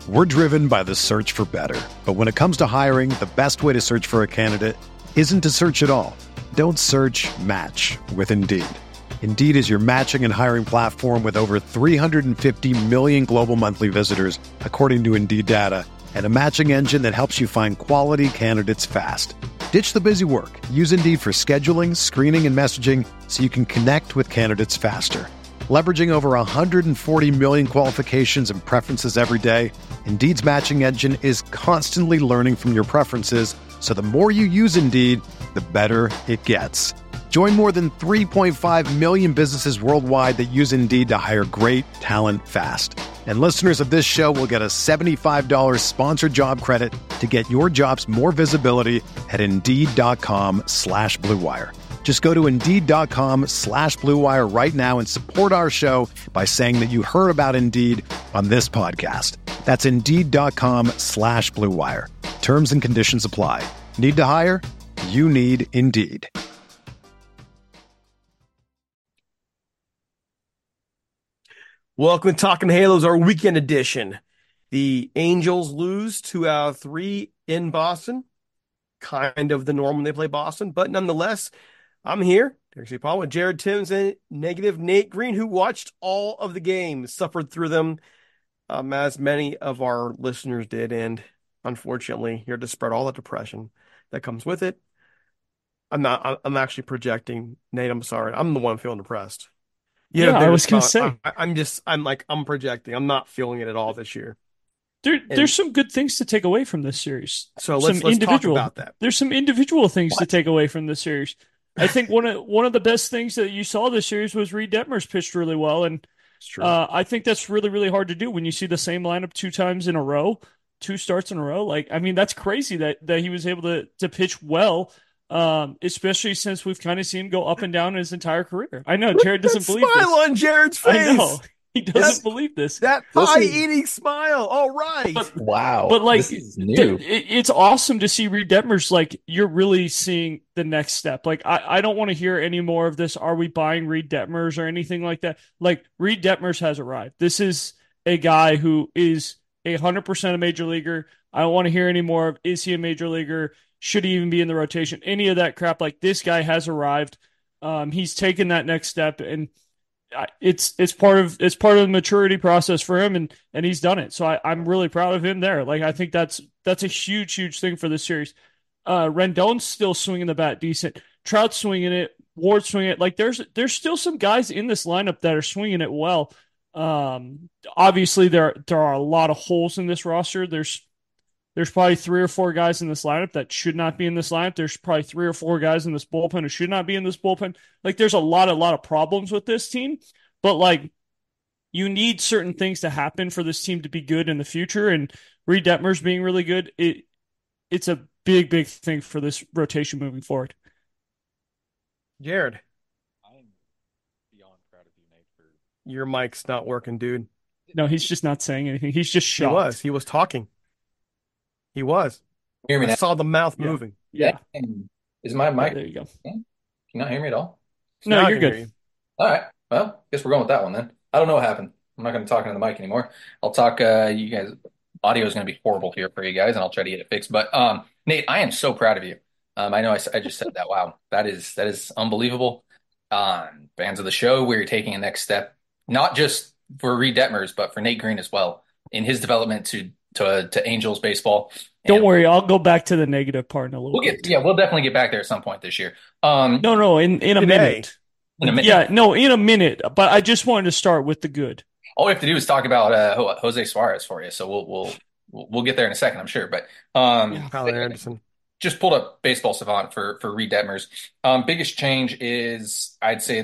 We're driven by the search for better. But when it comes to hiring, the best way to search for a candidate isn't to search at all. Don't search, match with Indeed. Indeed is your matching and hiring platform with over 350 million global monthly visitors, according to Indeed data, and a matching engine that helps you find quality candidates fast. Ditch the busy work. Use Indeed for scheduling, screening, and messaging so you can connect with candidates faster. Leveraging over 140 million qualifications and preferences every day, Indeed's matching engine is constantly learning from your preferences, so the more you use Indeed, the better it gets. Join more than 3.5 million businesses worldwide that use Indeed to hire great talent fast. And listeners of this show will get a $75 sponsored job credit to get your jobs more visibility at Indeed.com/Blue Wire. Just go to Indeed.com/Blue Wire right now and support our show by saying that you heard about Indeed on this podcast. That's Indeed.com/Blue Wire. Terms and conditions apply. Need to hire? You need Indeed. Welcome to Talking Halos, our weekend edition. The Angels lose 2 out of 3 in Boston. Kind of the norm when they play Boston, but nonetheless, I'm here, Derek C. Paul, with Jared Timms and negative Nate Green, who watched all of the games, suffered through them, as many of our listeners did, and unfortunately, here to spread all the depression that comes with it. I'm actually projecting. Nate, I'm sorry. I'm the one feeling depressed. Yeah, I was going to say. I'm projecting. I'm not feeling it at all this year. There's some good things to take away from this series. So let's talk about that. There's some individual things to take away from this series. I think one of the best things that you saw this series was Reed Detmers pitched really well, and I think that's really, really hard to do when you see the same lineup 2 times in a row, 2 starts in a row. That's crazy that he was able to pitch well. Especially since we've kind of seen him go up and down his entire career. I know Jared doesn't believe this. Smile on Jared's face. I know he doesn't believe this. That pie-eating smile. All right. Wow. But this is new. It's awesome to see Reed Detmers. You're really seeing the next step. I don't want to hear any more of this. Are we buying Reed Detmers or anything like that? Reed Detmers has arrived. This is a guy who is 100% a major leaguer. I don't want to hear any more of, is he a major leaguer? Should he even be in the rotation? Any of that crap. This guy has arrived. He's taken that next step, and it's part of the maturity process for him, and he's done it. So I'm really proud of him there. I think that's a huge thing for this series. Rendon's still swinging the bat decent. Trout's swinging it. Ward's swinging it. There's still some guys in this lineup that are swinging it well. Obviously there are a lot of holes in this roster. There's probably 3 or 4 guys in this lineup that should not be in this lineup. There's probably 3 or 4 guys in this bullpen who should not be in this bullpen. There's a lot of problems with this team, but you need certain things to happen for this team to be good in the future. And Reed Detmers being really good, it's a big thing for this rotation moving forward. Jared, I'm beyond proud of you, Nate. Your mic's not working, dude. No, he's just not saying anything. He's just shocked. He was talking. He was. Hear me now? I saw the mouth moving. Yeah. Is my mic? There you go. Can you not hear me at all? No, Now I you're can good. hear you. All right. Well, guess we're going with that one then. I don't know what happened. I'm not going to talk into the mic anymore. I'll talk. You guys, audio is going to be horrible here for you guys, and I'll try to get it fixed. But Nate, I am so proud of you. I know I just said that. Wow, that is unbelievable. Fans of the show, we're taking a next step, not just for Reed Detmers, but for Nate Green as well in his development to Angels baseball. Don't worry, I'll go back to the negative part in a little bit. We'll definitely get back there at some point this year. No, in a minute. In a minute. Yeah, no, in a minute. But I just wanted to start with the good. All we have to do is talk about Jose Suarez for you. So we'll get there in a second, I'm sure. But Kyle Anderson just pulled up Baseball Savant for Reed Detmers. Biggest change is I'd say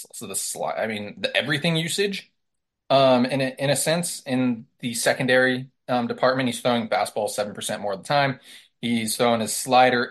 the everything usage. In a sense, in the secondary department, he's throwing fastball 7% more of the time. He's throwing his slider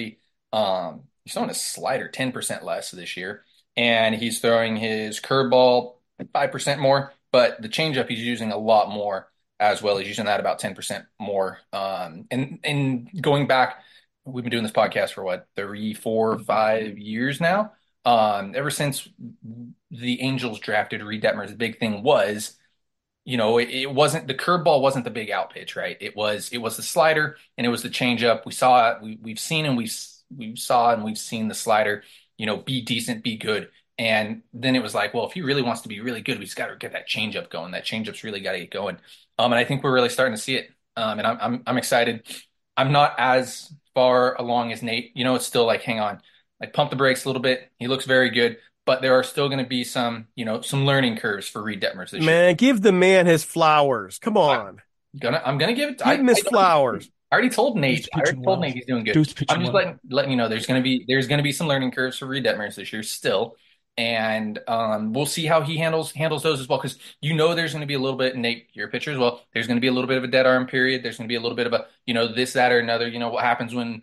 10% less this year, and he's throwing his curveball 5% more. But the changeup he's using a lot more as well. He's using that about 10% more. And going back, we've been doing this podcast for 3, 4, 5 years now. Ever since the Angels drafted Reed Detmers, the big thing was it wasn't the curveball wasn't the big out pitch, right? It was the slider and it was the changeup. We saw it. We've seen and we've seen the slider, be decent, be good. And then it was like, well, if he really wants to be really good, we just got to get that changeup going. That changeup's really got to get going. And I think we're really starting to see it. And I'm excited. I'm not as far along as Nate. It's still like, hang on, like pump the brakes a little bit. He looks very good, but there are still going to be some learning curves for Reed Detmers this year. Man, give the man his flowers. Come on. I'm gonna give it. Give him his flowers. I already told Dude's Nate. I already pitching told well. Nate he's doing good. Dude's pitching I'm just well. letting you know there's gonna be some learning curves for Reed Detmers this year still, and we'll see how he handles those as well. Because there's gonna be a little bit. Nate, your pitcher as well. There's gonna be a little bit of a dead arm period. There's gonna be a little bit of a this, that, or another. What happens when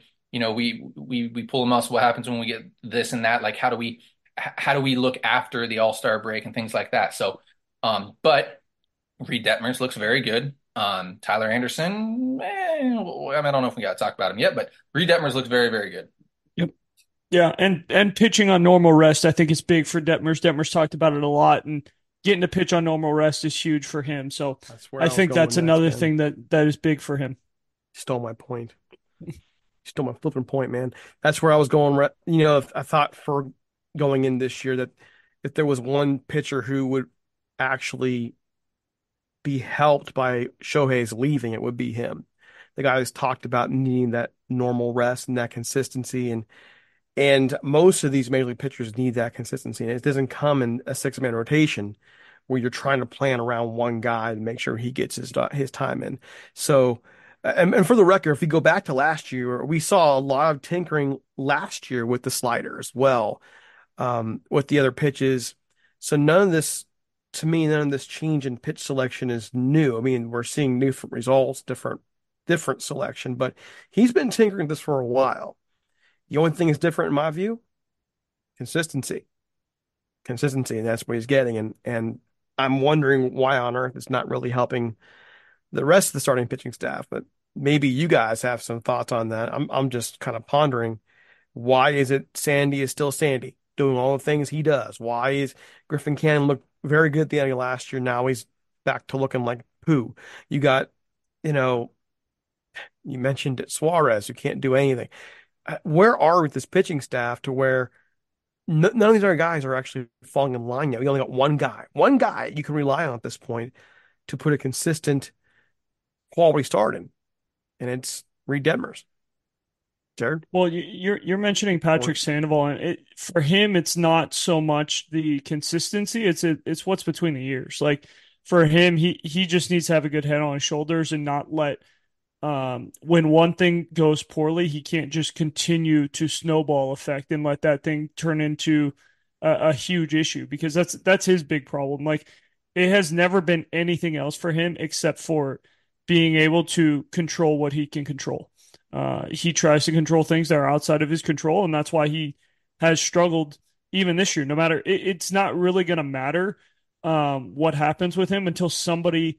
we pull a muscle? What happens when we get this and that? Like how do we look after the All-Star break and things like that? So, but Reed Detmers looks very good. Tyler Anderson, I don't know if we got to talk about him yet, but Reed Detmers looks very, very good. Yep. Yeah, and pitching on normal rest, I think it's big for Detmers. Detmers talked about it a lot, and getting to pitch on normal rest is huge for him. So That's where I I was think going that's next, another man. thing that is big for him. Stole my point. Stole my flipping point, man. That's where I was going. I thought for going in this year that if there was one pitcher who would actually be helped by Shohei's leaving, it would be him. The guy who's talked about needing that normal rest and that consistency, and most of these major league pitchers need that consistency. And it doesn't come in a six-man rotation where you're trying to plan around one guy to make sure he gets his time in. So, and for the record, if we go back to last year, we saw a lot of tinkering last year with the slider as well, with the other pitches. So to me, none of this change in pitch selection is new. I mean, we're seeing different results, different selection, but he's been tinkering this for a while. The only thing that's different in my view, consistency. Consistency, and that's what he's getting. And I'm wondering why on earth it's not really helping the rest of the starting pitching staff. But maybe you guys have some thoughts on that. I'm just kind of pondering, why is it Sandy is still Sandy, doing all the things he does? Why is Griffin Cannon looked very good at the end of last year? Now he's back to looking like poo. You got, you mentioned Suarez, who can't do anything. Where are we with this pitching staff to where none of these other guys are actually falling in line yet? We only got one guy you can rely on at this point to put a consistent quality start in, and it's Reed Detmers. Jared? Well, you're mentioning Patrick Sandoval, and for him, it's not so much the consistency; it's what's between the ears. Like for him, he just needs to have a good head on his shoulders and not let when one thing goes poorly, he can't just continue to snowball effect and let that thing turn into a huge issue, because that's his big problem. Like it has never been anything else for him except for being able to control what he can control. He tries to control things that are outside of his control, and that's why he has struggled even this year. No matter, it's not really going to matter what happens with him until somebody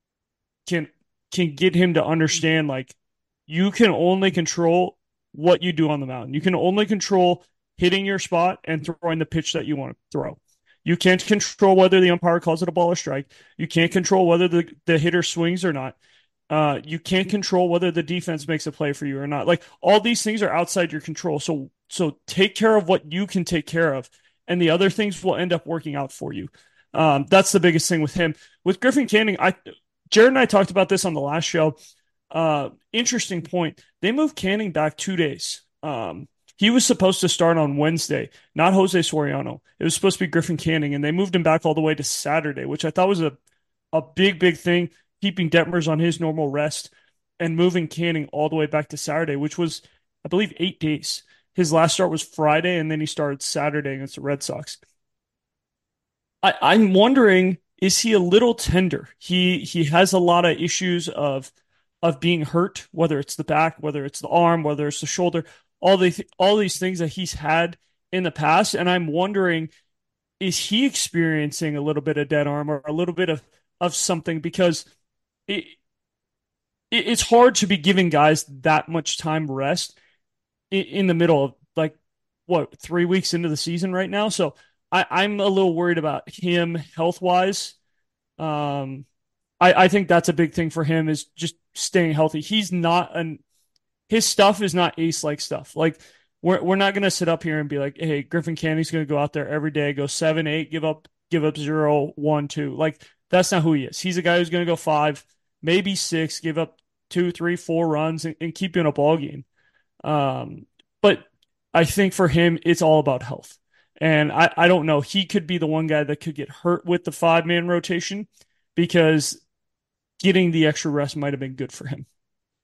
can get him to understand, like, you can only control what you do on the mound. You can only control hitting your spot and throwing the pitch that you want to throw. You can't control whether the umpire calls it a ball or strike. You can't control whether the hitter swings or not. You can't control whether the defense makes a play for you or not. Like all these things are outside your control. So take care of what you can take care of, and the other things will end up working out for you. That's the biggest thing with him. With Griffin Canning, Jared and I talked about this on the last show. Interesting point. They moved Canning back 2 days. He was supposed to start on Wednesday, not Jose Soriano. It was supposed to be Griffin Canning, and they moved him back all the way to Saturday, which I thought was a big thing, keeping Detmers on his normal rest and moving Canning all the way back to Saturday, which was, I believe, 8 days. His last start was Friday, and then he started Saturday against the Red Sox. I'm wondering, is he a little tender? He has a lot of issues of being hurt, whether it's the back, whether it's the arm, whether it's the shoulder, all these things that he's had in the past. And I'm wondering, is he experiencing a little bit of dead arm or a little bit of something? Because it's hard to be giving guys that much time rest in the middle of, like, what, 3 weeks into the season right now. So I'm a little worried about him health wise. I think that's a big thing for him is just staying healthy. His stuff is not ace-like stuff. Like we're not gonna sit up here and be like, hey, Griffin Canning's gonna go out there every day, go 7-8, give up 0-1-2. Like that's not who he is. He's a guy who's gonna go 5, maybe 6, give up 2, 3, 4 runs and keep you in a ball game. But I think for him, it's all about health. And I don't know. He could be the one guy that could get hurt with the 5-man rotation because getting the extra rest might have been good for him.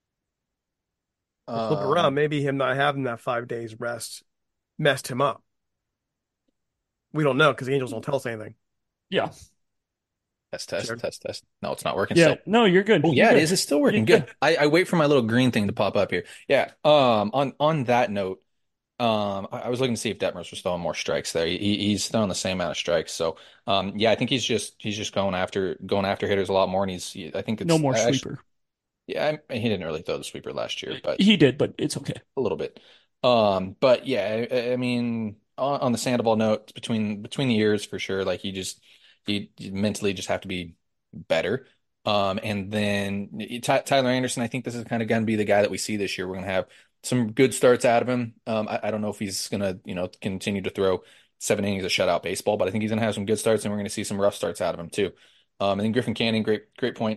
Flip it around. Maybe him not having that 5 days rest messed him up. We don't know because the Angels don't tell us anything. Yeah. Test. No, it's not working Yeah. still. No, you're good. Oh, You're yeah, good. it is. It's still working. You're Good. I wait for my little green thing to pop up here. Yeah. On that note, I was looking to see if Detmers was throwing more strikes there. He's throwing the same amount of strikes. So, yeah, I think he's just going after hitters a lot more, and I think it's No more actually, sweeper. yeah, he didn't really throw the sweeper last year, but He did, but it's okay. a little bit. But yeah, I mean, on the Sandoval note, between the years for sure, like you mentally just have to be better. And then Tyler Anderson, I think this is kind of going to be the guy that we see this year. We're going to have some good starts out of him. I don't know if he's going to, continue to throw 7 innings of shutout baseball, but I think he's going to have some good starts, and we're going to see some rough starts out of him too. And then Griffin Canning, great point.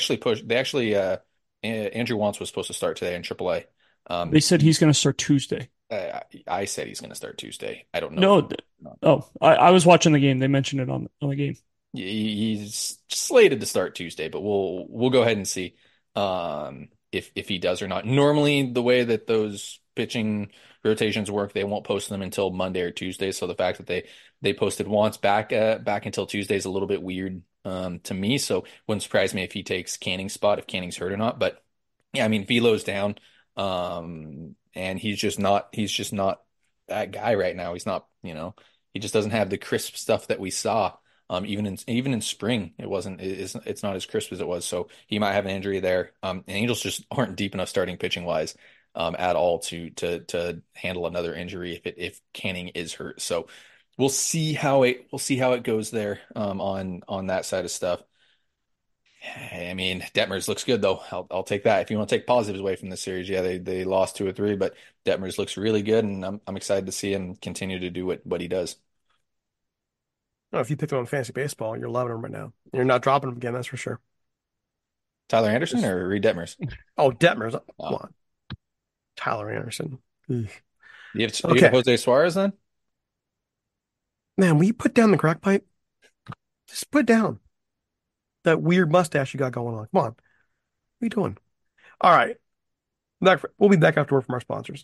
Andrew Wantz was supposed to start today in AAA. They said he's going to start Tuesday. I said he's going to start Tuesday. I don't know. No. I was watching the game. They mentioned it on the game. He's slated to start Tuesday, but we'll go ahead and see if he does or not. Normally, the way that those pitching rotations work, they won't post them until Monday or Tuesday. So the fact that they posted Wantz back until Tuesday is a little bit weird to me. So wouldn't surprise me if he takes Canning's spot, if Canning's hurt or not. But yeah, I mean, Velo's down, and he's just not that guy right now. He's not, he just doesn't have the crisp stuff that we saw. Even in spring, it's not as crisp as it was. So he might have an injury there. And Angels just aren't deep enough starting pitching wise at all to handle another injury if Canning is hurt. So we'll see how it goes there on that side of stuff. I mean, Detmers looks good though. I'll take that. If you want to take positives away from this series, yeah, they lost 2 or 3, but Detmers looks really good, and I'm excited to see him continue to do what he does. Oh, if you picked him on fantasy baseball, you're loving him right now. You're not dropping him again, that's for sure. Tyler Anderson or Reed Detmers? Oh, Detmers. Come on. Tyler Anderson. You have Jose Suarez then? Man, will you put down the crack pipe? Just put down that weird mustache you got going on. Come on. What are you doing? All right. We'll be back after word from our sponsors.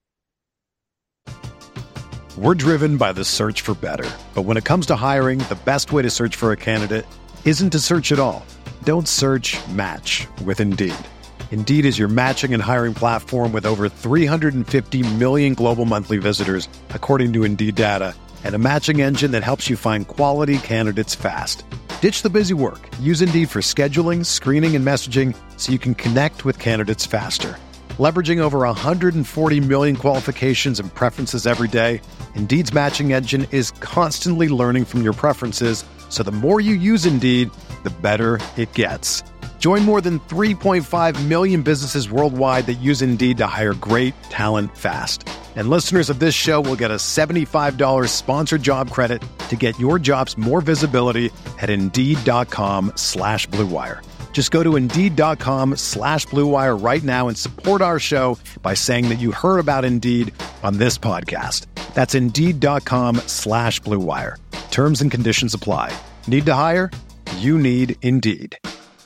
We're driven by the search for better. But when it comes to hiring, the best way to search for a candidate isn't to search at all. Don't search, match with Indeed. Indeed is your matching and hiring platform with over 350 million global monthly visitors, according to Indeed data, and a matching engine that helps you find quality candidates fast. Ditch the busy work. Use Indeed for scheduling, screening, and messaging so you can connect with candidates faster. Leveraging over 140 million qualifications and preferences every day, Indeed's matching engine is constantly learning from your preferences, so the more you use Indeed, the better it gets. Join more than 3.5 million businesses worldwide that use Indeed to hire great talent fast. And listeners of this show will get a $75 sponsored job credit to get your jobs more visibility at Indeed.com/Blue Wire. Just go to Indeed.com/Blue Wire right now and support our show by saying that you heard about Indeed on this podcast. That's Indeed.com/Blue Wire. Terms and conditions apply. Need to hire? You need Indeed.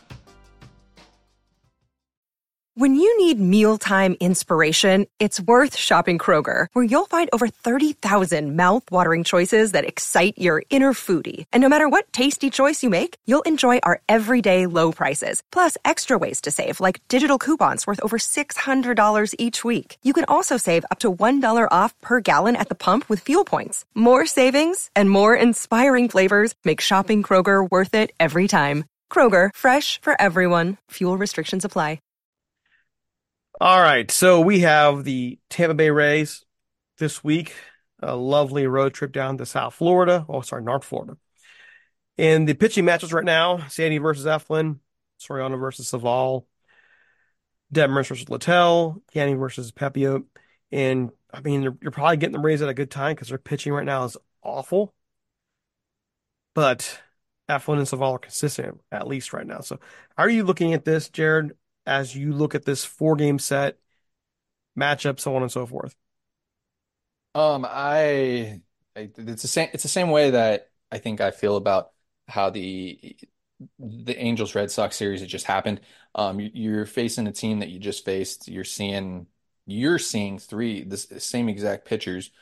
When you need mealtime inspiration, it's worth shopping Kroger, where you'll find over 30,000 mouth-watering choices that excite your inner foodie. And no matter what tasty choice you make, you'll enjoy our everyday low prices, plus extra ways to save, like digital coupons worth over $600 each week. You can also save up to $1 off per gallon at the pump with fuel points. More savings and more inspiring flavors make shopping Kroger worth it every time. Kroger, fresh for everyone. Fuel restrictions apply. All right, so we have the Tampa Bay Rays this week, a lovely road trip down to North Florida. And the pitching matches right now, Sandy versus Eflin, Soriano versus Saval, Detmers versus Littell, Canning versus Pepio. And I mean, you're probably getting the Rays at a good time because their pitching right now is awful. But Eflin and Saval are consistent, at least right now. So, how are you looking at this, Jared, as you look at this 4 game set, matchup, so on and so forth? It's the same way that I think I feel about how the Angels Red Sox series that just happened. You're facing a team that you just faced. You're seeing three the same exact pitchers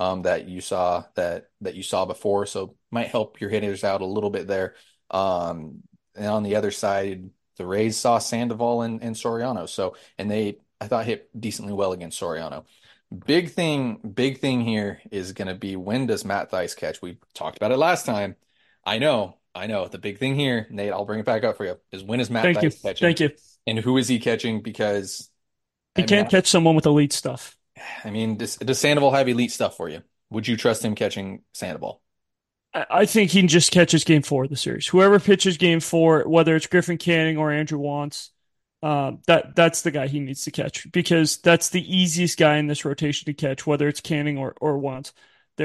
that you saw before, so might help your hitters out a little bit there. And on the other side, the Rays saw Sandoval and Soriano, and they I thought hit decently well against Soriano. Big thing here is going to be, when does Matt Thaiss catch? We talked about it last time. I know. The big thing here, Nate, I'll bring it back up for you, is when is Matt Thank you. Thaiss catching? Thank you. And who is he catching? Because He can't catch someone with elite stuff. I mean, does Sandoval have elite stuff for you? Would you trust him catching Sandoval? I think he just catches game 4 of the series. Whoever pitches game 4, whether it's Griffin Canning or Andrew Wantz, that's the guy he needs to catch, because that's the easiest guy in this rotation to catch, whether it's Canning or Wantz.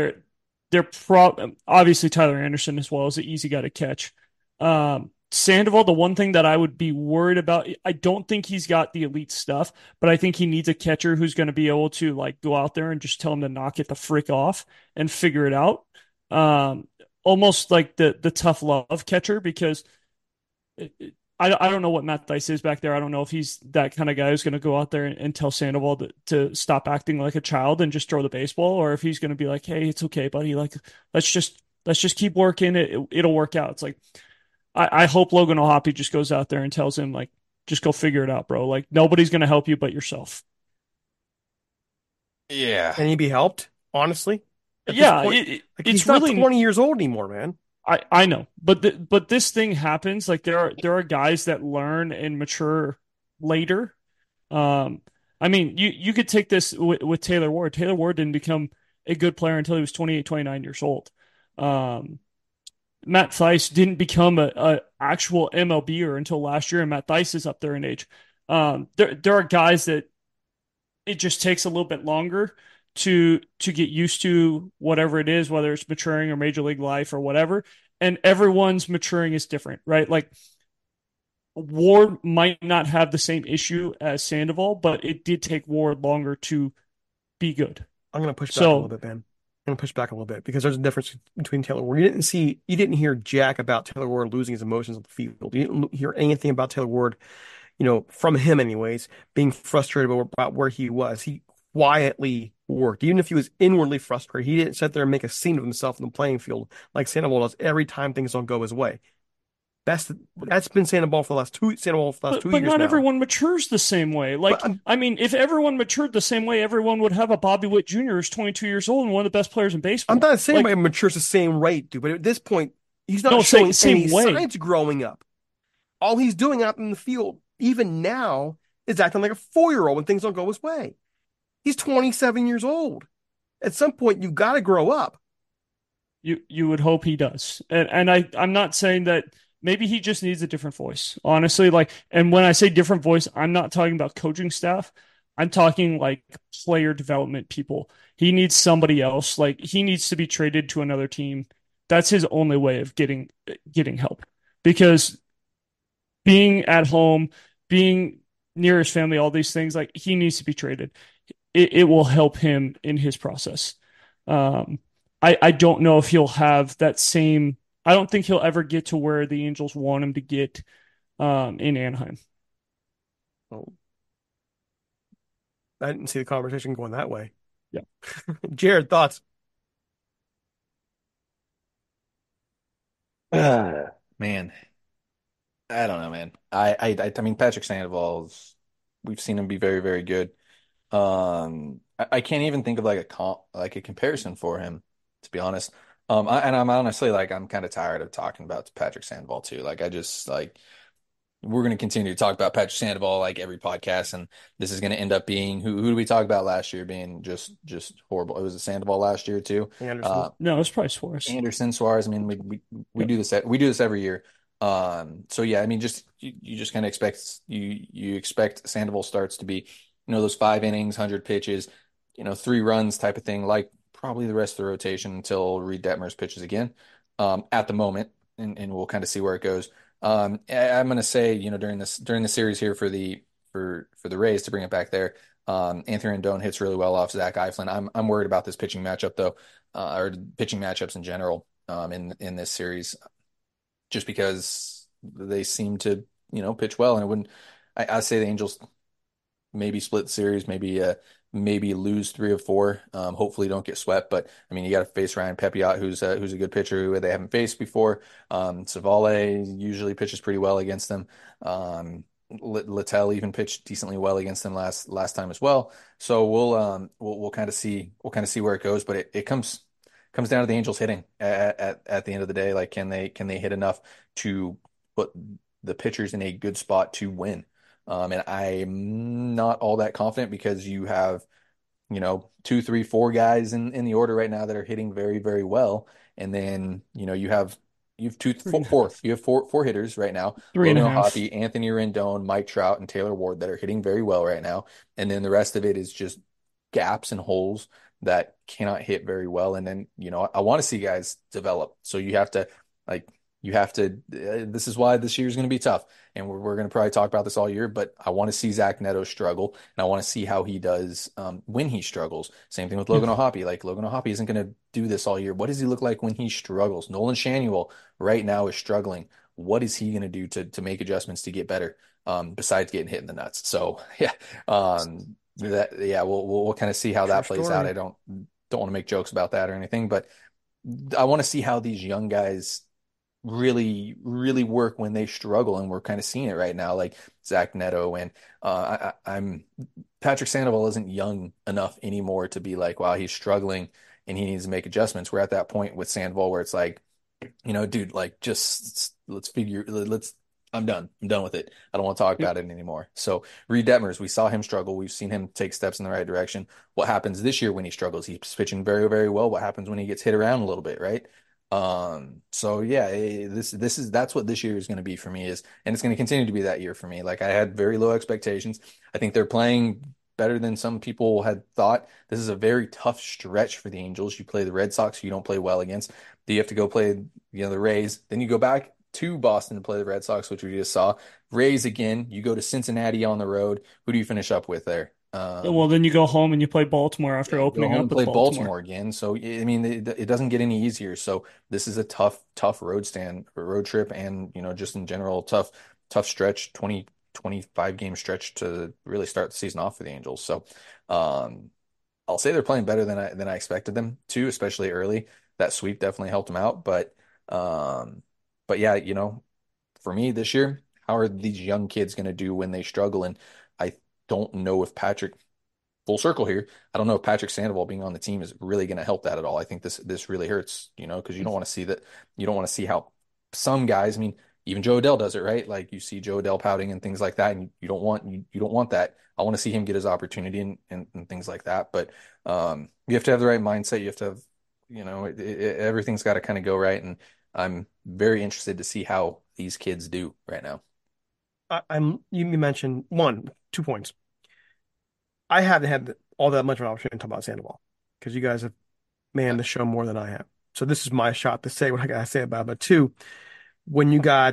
Obviously Tyler Anderson as well is an easy guy to catch. Sandoval, the one thing that I would be worried about, I don't think he's got the elite stuff, but I think he needs a catcher who's going to be able to like go out there and just tell him to knock it the frick off and figure it out. Almost like the tough love catcher, because I don't know what Matt Thaiss is back there. I don't know if he's that kind of guy who's going to go out there and tell Sandoval to stop acting like a child and just throw the baseball, or if he's going to be like, hey, it's okay, buddy. Like, let's just keep working. It'll work out. It's like, I hope Logan O'Hoppe just goes out there and tells him, like, just go figure it out, bro. Like, nobody's going to help you but yourself. Yeah. Can he be helped, honestly? At this Yeah, point, it's he's not really 20 years old anymore, man. I know, but this thing happens. Like, there are guys that learn and mature later. I mean, you could take this with Taylor Ward. Taylor Ward didn't become a good player until he was 28, 29 years old. Matt Thaiss didn't become a actual MLBer until last year, and Matt Thaiss is up there in age. There are guys that it just takes a little bit longer to get used to whatever it is, whether it's maturing or major league life or whatever. And everyone's maturing is different, right? Like, Ward might not have the same issue as Sandoval, but it did take Ward longer to be good. I'm going to push back a little bit, man. I'm going to push back a little bit, because there's a difference between Taylor Ward. You didn't hear jack about Taylor Ward losing his emotions on the field. You didn't hear anything about Taylor Ward, from him anyways, being frustrated about where he was. He quietly worked. Even if he was inwardly frustrated, he didn't sit there and make a scene of himself in the playing field like Sandoval does every time things don't go his way. That's been Sandoval for the last 2 years But not now. everyone matures the same way. Like, I mean, if everyone matured the same way, everyone would have a Bobby Witt Jr. who's 22 years old and one of the best players in baseball. I'm not saying like, everybody matures the same rate, dude, but at this point, he's not showing any signs growing up. All he's doing out in the field, even now, is acting like a 4-year-old when things don't go his way. He's 27 years old. At some point, you've got to grow up. You would hope he does. And I'm not saying that. Maybe he just needs a different voice, honestly. Like, and when I say different voice, I'm not talking about coaching staff. I'm talking like player development people. He needs somebody else. Like, he needs to be traded to another team. That's his only way of getting help, because being at home, being near his family, all these things, like, he needs to be traded. It will help him in his process. I don't know if he'll have that same. I don't think he'll ever get to where the Angels want him to get in Anaheim. Oh. I didn't see the conversation going that way. Yeah. Jared, thoughts? Man, I don't know, man. I mean, Patrick Sandoval's, we've seen him be very, very good. I can't even think of like a comparison for him, to be honest. And I'm honestly, like, I'm kind of tired of talking about Patrick Sandoval too. Like, I just, like, we're going to continue to talk about Patrick Sandoval like every podcast, and this is going to end up being who do we talk about last year being just horrible? It was Sandoval last year too. Anderson. No, it's probably Suarez. Anderson, Suarez. I mean, we do this every year. So yeah, I mean, just you just kind of expect you expect Sandoval starts to be, those 5 innings, 100 pitches, 3 runs type of thing, like probably the rest of the rotation until Reed Detmers pitches again, at the moment, and we'll kind of see where it goes. I'm gonna say, during the series here for the Rays to bring it back there, Anthony Rendon hits really well off Zach Eflin. I'm worried about this pitching matchup though, or pitching matchups in general, in this series, just because they seem to, pitch well. And it wouldn't, I say the Angels maybe split the series, maybe lose 3 of 4. Hopefully don't get swept. But I mean, you got to face Ryan Pepiot, who's a good pitcher who they haven't faced before. Savale usually pitches pretty well against them. Littell even pitched decently well against them last time as well. So we'll kind of see where it goes. But it comes down to the Angels hitting at the end of the day. Like, can they hit enough to put the pitchers in a good spot to win? And I'm not all that confident because you have, 2, 3, 4 guys in the order right now that are hitting very, very well. And then, you have four hitters right now. Three and a Logan half. O'Hoppe, Anthony Rendon, Mike Trout, and Taylor Ward that are hitting very well right now. And then the rest of it is just gaps and holes that cannot hit very well. And then, I want to see guys develop. So this is why this year is going to be tough. And we're going to probably talk about this all year, but I want to see Zach Neto struggle, and I want to see how he does when he struggles. Same thing with Logan O'Hoppe. Like, Logan O'Hoppe isn't going to do this all year. What does he look like when he struggles? Nolan Schanuel right now is struggling. What is he going to do to make adjustments to get better, besides getting hit in the nuts? So yeah, we'll kind of see how that plays out. I don't want to make jokes about that or anything, but I want to see how these young guys really, really work when they struggle, and we're kind of seeing it right now, like Zach Neto. And I'm Patrick Sandoval isn't young enough anymore to be like, wow, he's struggling and he needs to make adjustments. We're at that point with Sandoval where it's like, dude, like, just I'm done. I'm done with it. I don't want to talk about it anymore. So Reed Detmers, we saw him struggle. We've seen him take steps in the right direction. What happens this year when he struggles? He's pitching very, very well. What happens when he gets hit around a little bit, right? So yeah, that's what this year is going to be for me, and it's going to continue to be that year for me. Like, I had very low expectations. I think they're playing better than some people had thought. This is a very tough stretch for the Angels. You play the Red Sox, who you don't play well against. Then you have to go play, the Rays. Then you go back to Boston to play the Red Sox, which we just saw. Rays again. You go to Cincinnati on the road. Who do you finish up with there? Well, then you go home and you play Baltimore after opening Go home up and with play Baltimore. Baltimore again. So I mean, it doesn't get any easier. So this is a tough road trip, and just in general, tough stretch, 25 game stretch to really start the season off for the Angels. So I'll say they're playing better than I expected them to, especially early. That sweep definitely helped them out, but yeah, for me this year, how are these young kids going to do when they struggle? And I don't know if Patrick full circle here. I don't know if Patrick Sandoval being on the team is really going to help that at all. I think this really hurts, because you don't want to see that. You don't want to see how some guys. I mean, even Joe Adell does it, right? Like, you see Joe Adell pouting and things like that, and you don't want that. I want to see him get his opportunity and things like that. But you have to have the right mindset. You have to have, everything's got to kind of go right. And I'm very interested to see how these kids do right now. You mentioned 2 points. I haven't had all that much of an opportunity to talk about Sandoval because you guys have manned the show more than I have. So this is my shot to say what I gotta say about it. But two, when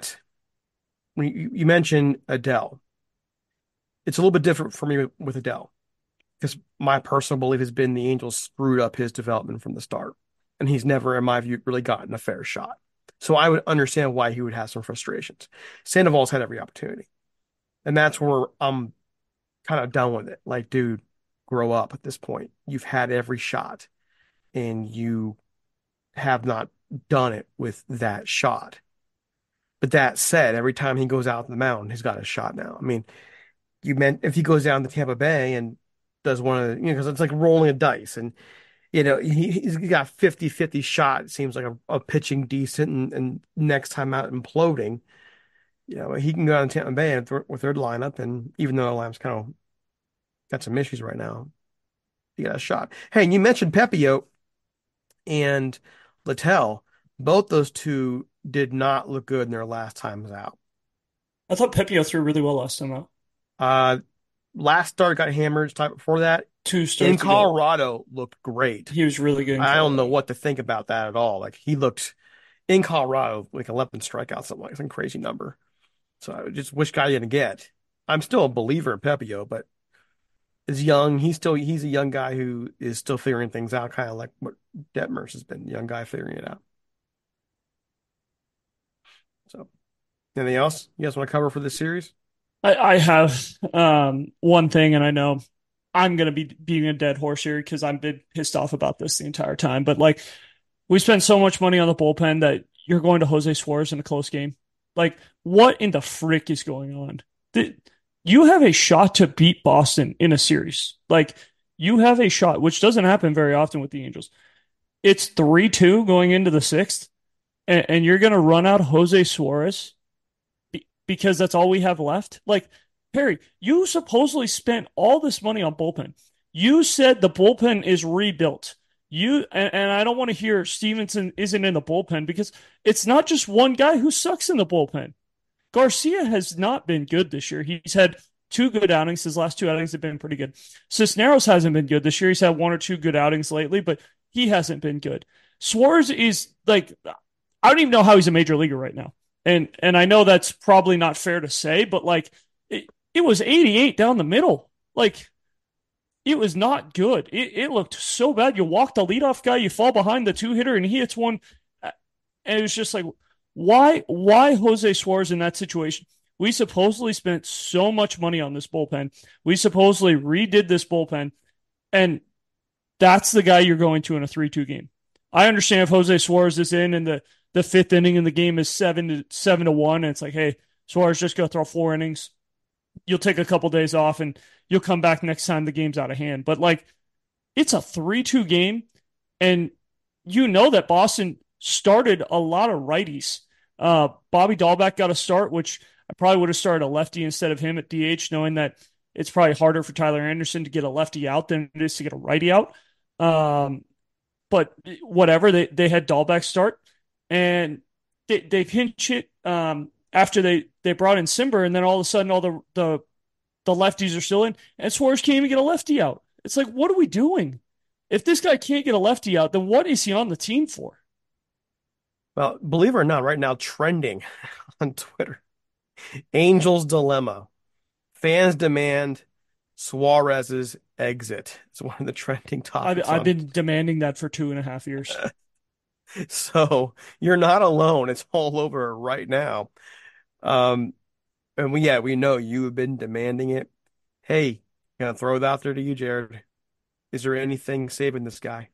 you mentioned Adell, it's a little bit different for me with Adell because my personal belief has been the Angels screwed up his development from the start, and he's never, in my view, really gotten a fair shot. So I would understand why he would have some frustrations. Sandoval's had every opportunity, and that's where I'm kind of done with it. Like, dude, grow up at this point. You've had every shot and you have not done it with that shot. But that said, every time he goes out to the mound, he's got a shot now. I mean, you meant if he goes down to Tampa Bay and does one of the, because it's like rolling a dice, and he's got 50-50 shot. It seems like a pitching decent, and next time out imploding. He can go down to Tampa Bay and with their lineup, and even though the lineup's kind of got some issues right now, he got a shot. Hey, and you mentioned Pepiot and Littell. Both those two did not look good in their last times out. I thought Pepio threw really well last time out. Last start got hammered. Time before that, Two starts in ago. Colorado, looked great. He was really good in I don't know Colorado. what to think about that at all. Like he looked in Colorado like 11 strikeouts, something like some crazy number. So I just wish guy didn't get. I'm still a believer in Pepio, but is young. He's a young guy who is still figuring things out, kind of like what Detmers has been, young guy figuring it out. So anything else you guys want to cover for this series? I have one thing, and I know I'm going to be being a dead horse here because I've been pissed off about this the entire time. But like, we spent so much money on the bullpen that you're going to Jose Suarez in a close game. Like, what in the frick is going on? You have a shot to beat Boston in a series. Like, you have a shot, which doesn't happen very often with the Angels. It's 3-2 going into the sixth, and you're going to run out Jose Suarez because that's all we have left. Like, Perry, you supposedly spent all this money on bullpen. You said the bullpen is rebuilt. And I don't want to hear Stevenson isn't in the bullpen because it's not just one guy who sucks in the bullpen. Garcia has not been good this year. He's had 2 good outings. His last 2 outings have been pretty good. Cisneros hasn't been good this year. He's had 1 or 2 good outings lately, but he hasn't been good. Suarez is like, I don't even know how he's a major leaguer right now. And I know that's probably not fair to say, but like it was 88 down the middle. Like it was not good. It looked so bad. You walk the leadoff guy, you fall behind the 2-hitter, and he hits one. And it was just like, why Jose Suarez in that situation? We supposedly spent so much money on this bullpen. We supposedly redid this bullpen, and that's the guy you're going to in a 3-2 game. I understand if Jose Suarez is in and the 5th inning and the game is 7-1, and it's like, hey, Suarez just go throw 4 innings. You'll take a couple days off and you'll come back next time the game's out of hand. But like, it's a 3-2 game, and you know that Boston started a lot of righties. Bobby Dahlbeck got a start, which I probably would have started a lefty instead of him at DH, knowing that it's probably harder for Tyler Anderson to get a lefty out than it is to get a righty out. But whatever, they had Dahlbeck start, and they pinch hit after they brought in Simber, and then all of a sudden all the lefties are still in, and Suarez can't even get a lefty out. It's like, what are we doing? If this guy can't get a lefty out, then what is he on the team for? Well, believe it or not, right now trending on Twitter, Angels dilemma. Fans demand Suarez's exit. It's one of the trending topics. I've been demanding that for 2.5 years. So you're not alone. It's all over right now. And we know you have been demanding it. Hey, gonna throw it out there to you, Jared. Is there anything saving this guy?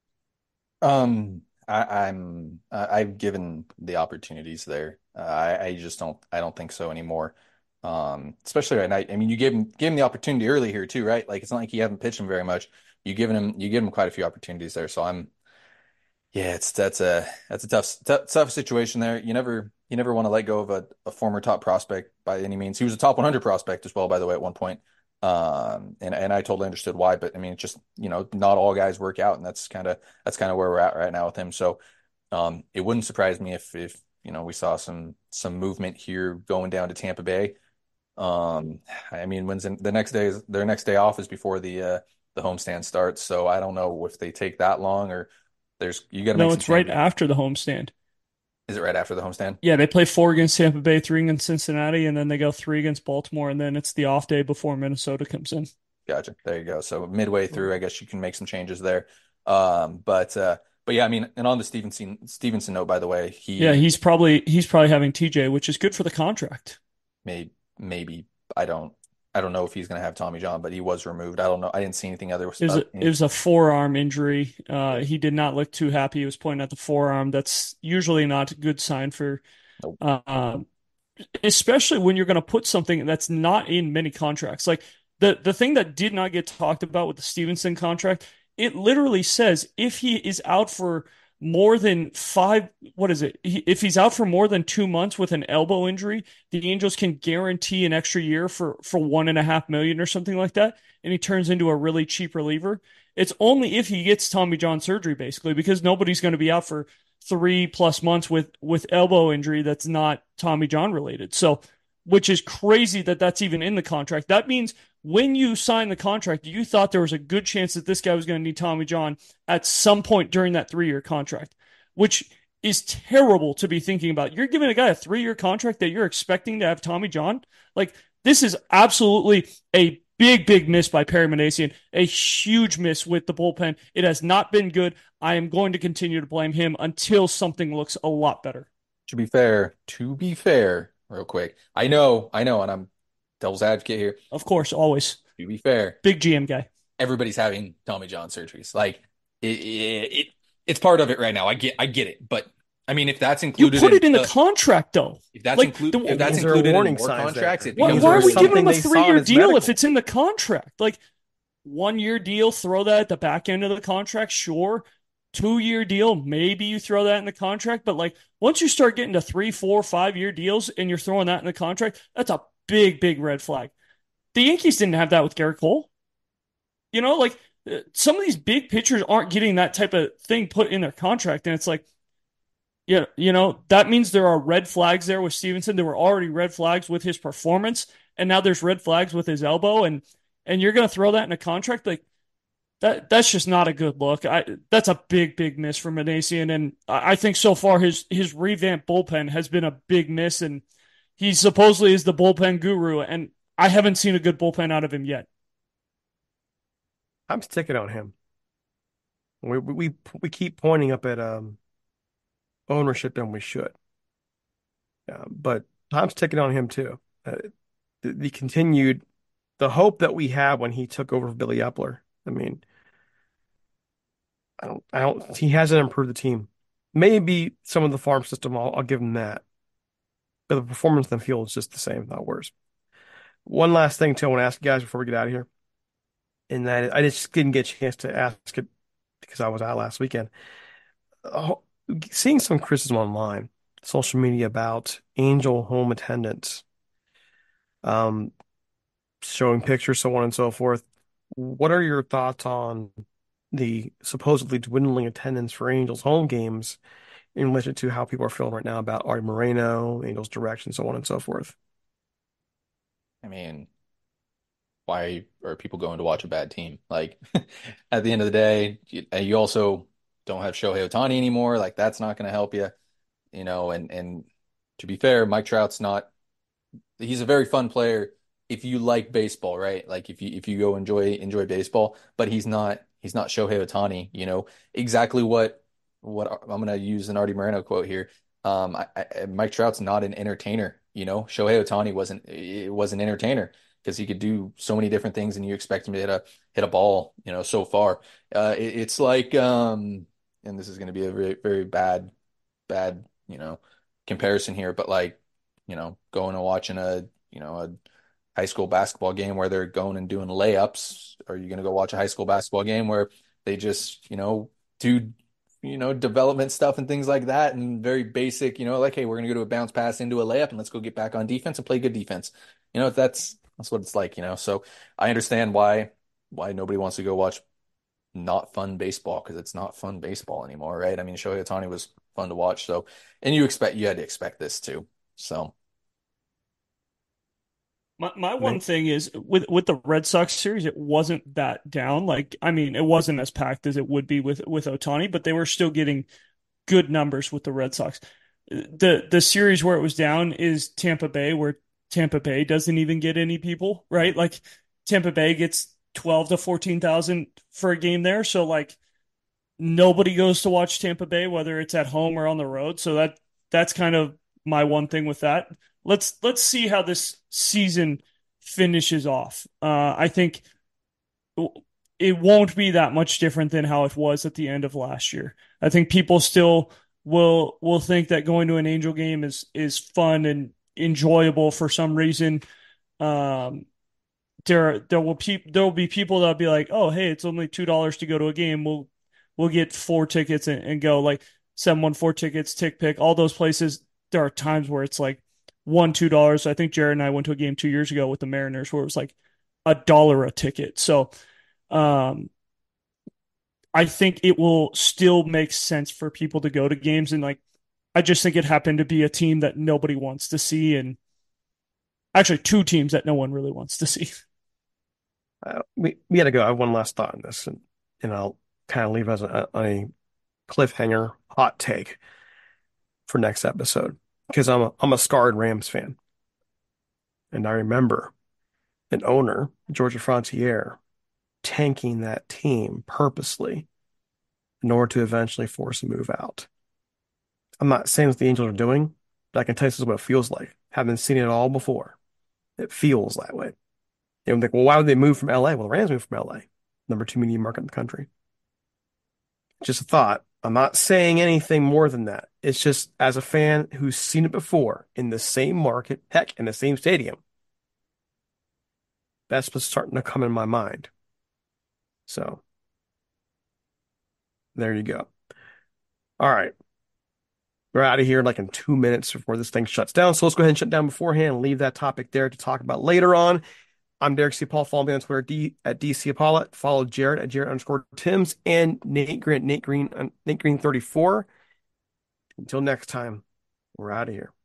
I've given the opportunities there. I just don't think so anymore. Especially right now. I mean, you gave him the opportunity early here too, right? Like it's not like you haven't pitched him very much. You give him quite a few opportunities there. So that's a tough situation there. You never want to let go of a former top prospect by any means. He was a top 100 prospect as well, by the way, at one point. And I totally understood why, but I mean, it's just, not all guys work out, and that's kind of where we're at right now with him. So, it wouldn't surprise me if we saw some movement here going down to Tampa Bay. I mean, their next day off is before the homestand starts. So I don't know if they take that long or you got to make some it's right changes. after the homestand. Is it right after the homestand? Yeah, they play 4 against Tampa Bay, 3 against Cincinnati, and then they go 3 against Baltimore, and then it's the off day before Minnesota comes in. Gotcha. There you go. So midway through, I guess you can make some changes there. But yeah, I mean, and on the Stevenson note, by the way, he's probably having TJ, which is good for the contract. Maybe I don't know if he's going to have Tommy John, but he was removed. I don't know. I didn't see anything other. It was a forearm injury. He did not look too happy. He was pointing at the forearm. That's usually not a good sign for, Nope. Especially when you're going to put something that's not in many contracts. Like the thing that did not get talked about with the Stevenson contract, it literally says if he is out for more than if he's out for more than 2 months with an elbow injury, the Angels can guarantee an extra year for $1.5 million or something like that, and he turns into a really cheap reliever. It's only if he gets Tommy John surgery, basically, because nobody's going to be out for 3+ months with elbow injury that's not Tommy John related. So, which is crazy that that's even in the contract. That means when you signed the contract, you thought there was a good chance that this guy was going to need Tommy John at some point during that 3-year contract, which is terrible to be thinking about. You're giving a guy a 3-year contract that you're expecting to have Tommy John. Like, this is absolutely a big, big miss by Perry Minasian, a huge miss with the bullpen. It has not been good. I am going to continue to blame him until something looks a lot better. To be fair, real quick, I know, and I'm devil's advocate here. Of course, always. To be fair, big GM guy. Everybody's having Tommy John surgeries. Like it's part of it right now. I get it, but I mean, if that's included, you put it in the contract, though. If that's included in more contracts, why are we giving him a 3-year deal if it's in the contract? Like, 1-year deal, throw that at the back end of the contract, sure. 2-year deal, maybe you throw that in the contract. But like, once you start getting to 3, 4, 5-year deals and you're throwing that in the contract, that's a big, big red flag. The Yankees didn't have that with Gerrit Cole. You know, like, some of these big pitchers aren't getting that type of thing put in their contract. And it's like, yeah, you know, that means there are red flags there with Stevenson. There were already red flags with his performance, and now there's red flags with his elbow, and you're going to throw that in a contract? Like, that's just not a good look. That's a big, big miss for Minasian, and I think so far his revamped bullpen has been a big miss, and he supposedly is the bullpen guru, and I haven't seen a good bullpen out of him yet. I'm sticking on him. We keep pointing up at ownership, and we should. But I'm sticking on him too. The hope that we had when he took over for Billy Epler. I mean, he hasn't improved the team. Maybe some of the farm system, I'll give him that. But the performance in the field is just the same, not worse. One last thing, too, I want to ask you guys before we get out of here. And that I just didn't get a chance to ask it because I was out last weekend. Seeing some criticism online, social media about Angel home attendance, showing pictures, so on and so forth. What are your thoughts on the supposedly dwindling attendance for Angels home games in relation to how people are feeling right now about Artie Moreno, Angels direction, so on and so forth? I mean, why are people going to watch a bad team? Like, at the end of the day, you also don't have Shohei Ohtani anymore. Like, that's not going to help you, you know. And to be fair, Mike Trout's he's a very fun player if you like baseball, right? Like, if you go enjoy baseball, but he's not Shohei Ohtani, you know. Exactly what I'm going to use an Artie Moreno quote here. Mike Trout's not an entertainer, you know. Shohei Ohtani was an entertainer because he could do so many different things, and you expect him to hit a ball, you know. So far, it's like, and this is going to be a very, very bad, you know, comparison here, but like, you know, going and watching a high school basketball game where they're going and doing layups. Are you going to go watch a high school basketball game where they just, you know, do, you know, development stuff and things like that, and very basic, you know, like, hey, we're going to go to a bounce pass into a layup and let's go get back on defense and play good defense. You know, that's what it's like, you know. So I understand why nobody wants to go watch not fun baseball, because it's not fun baseball anymore, right? I mean, Shohei Ohtani was fun to watch, so, and you had to expect this too. So my one thing is with the Red Sox series, it wasn't that down. Like, I mean, it wasn't as packed as it would be with Ohtani, but they were still getting good numbers with the Red Sox. The series where it was down is Tampa Bay, where Tampa Bay doesn't even get any people, right? Like, Tampa Bay gets 12 to 14,000 for a game there. So like, nobody goes to watch Tampa Bay, whether it's at home or on the road. So that's kind of my one thing with that. Let's see how this season finishes off. I think it won't be that much different than how it was at the end of last year. I think people still will think that going to an Angel game is fun and enjoyable for some reason. There will be people that'll be like, oh, hey, it's only $2 to go to a game. We'll get 4 tickets and go, like 714 tickets, TickPick, all those places. There are times where it's like $1-2. I think Jared and I went to a game 2 years ago with the Mariners where it was like $1 a ticket. So I think it will still make sense for people to go to games. And like, I just think it happened to be a team that nobody wants to see. And actually, two teams that no one really wants to see. We got to go. I have one last thought on this, and I'll kind of leave as a cliffhanger hot take for next episode because I'm a scarred Rams fan, and I remember an owner, Georgia Frontiere, tanking that team purposely in order to eventually force a move out. I'm not saying what the Angels are doing, but I can tell you this is what it feels like. Having seen it all before, it feels that way. You would think, well, why would they move from LA? Well, the Rams moved from LA, number 2 media market in the country. Just a thought. I'm not saying anything more than that. It's just as a fan who's seen it before in the same market, heck, in the same stadium, that's what's starting to come in my mind. So there you go. All right. We're out of here like in 2 minutes before this thing shuts down. So let's go ahead and shut down beforehand and leave that topic there to talk about later on. I'm Derek C. Paul. Follow me on Twitter at DC Paula. Follow Jared at Jared_Tims and Nate Green 34. Until next time, we're out of here.